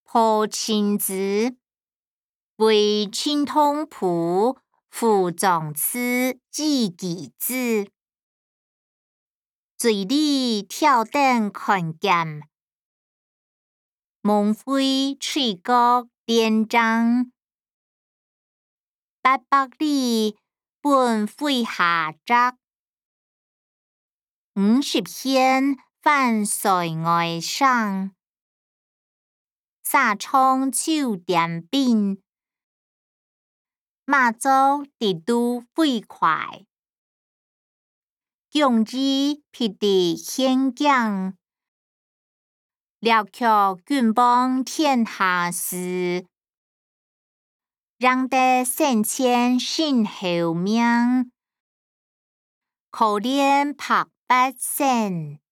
破青子，为青通仆，辅长次记己子。嘴里跳灯看剑，梦飞吹角连章。800里本飞下泽，50县翻塞外省。沙窗秋点兵，马祖地都飞快。强义辟地县境，了却郡邦天下事。让得先前身后名，可怜百姓。